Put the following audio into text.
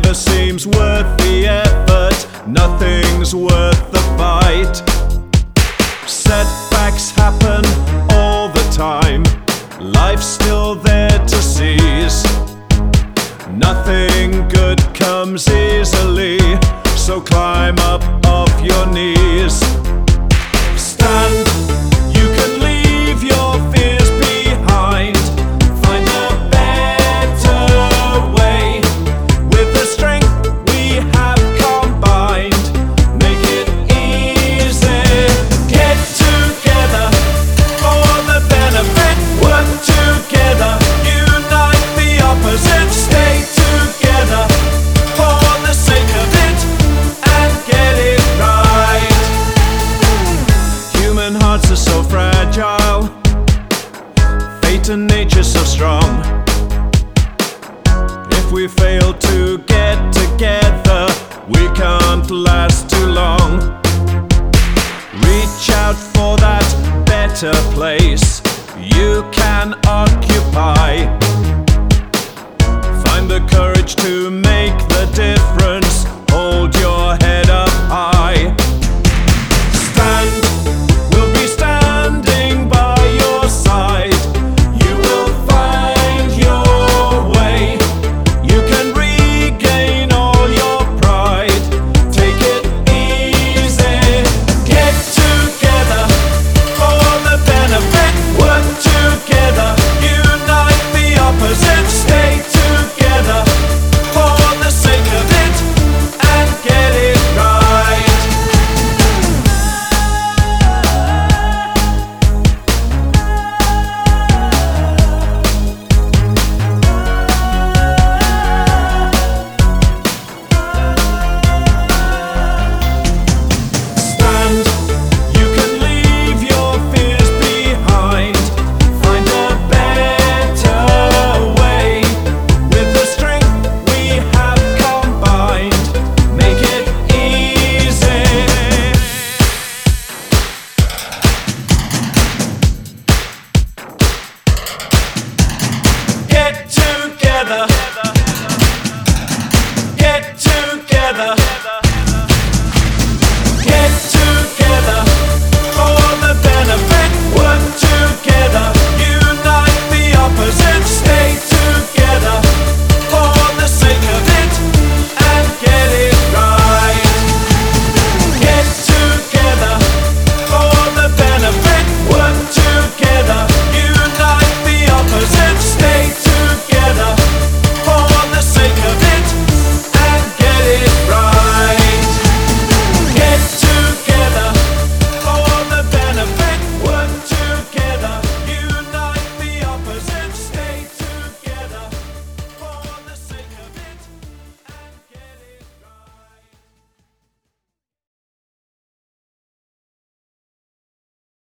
never seems worth the effort, nothing's worth the fight. Setbacks happen all the time, life's still there to seize. Nothing good comes easily, so climb up off your knees. Stand, you can leave your fears behind. Find a better way. With the strength we have combined, make it easy. Get together for the benefit. Work together, unite the opposites. Stay together for the sake of it, and get it right. Human hearts are so fragile, fate and nature so strong. If we fail to get together, we can't last too long. Reach out for that better place you can occupy. Find the courage to make the difference.